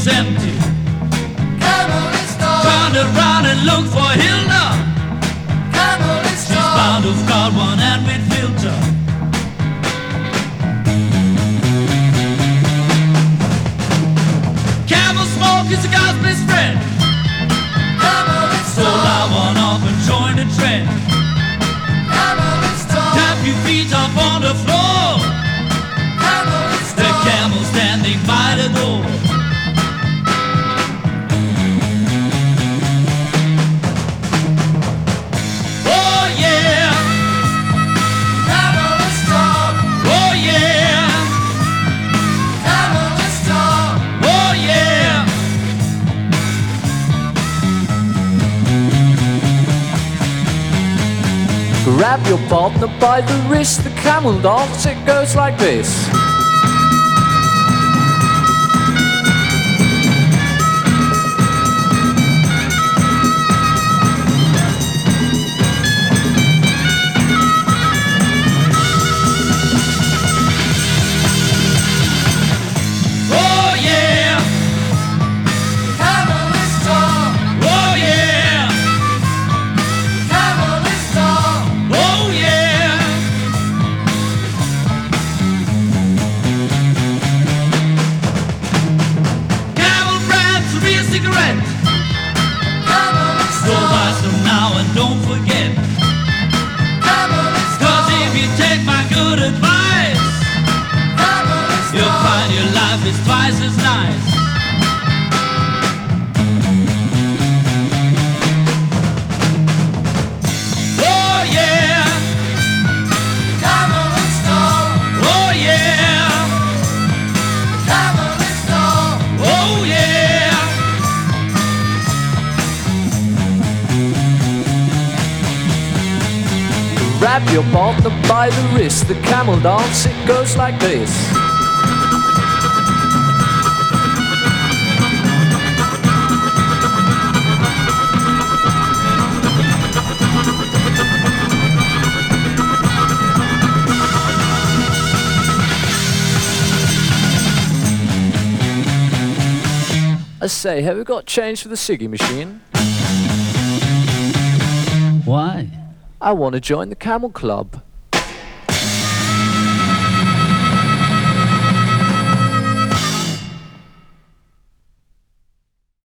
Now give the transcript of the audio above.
was empty. Camel is gone. Turned around and looked for Hilda. Camel is She's bound to have got one and we'd filter. Camel smoke is a guy's best friend. Camel is So I went off and joined the trend. Camel is Tap your feet up on the floor. Camel is The camel standing by the door. Oh yeah, Camel is strong. oh yeah, Camel is strong. oh yeah. Grab your partner by the wrist, the camel dance, it goes like this. Oh yeah, Camel is strong. oh yeah, Camel is strong. oh yeah. Camel brands a real cigarette. Camel is Go strong. buy some now and don't forget. Camel is Cause strong. if you take my good advice, Camel is you'll strong. find your life is twice as nice. Oh yeah, Camel is strong. oh yeah, Camel is strong. oh yeah. Grab your partner by the wrist, the camel dance, it goes like this. I say, have you got change for the ciggy machine? Why? I want to join the camel club.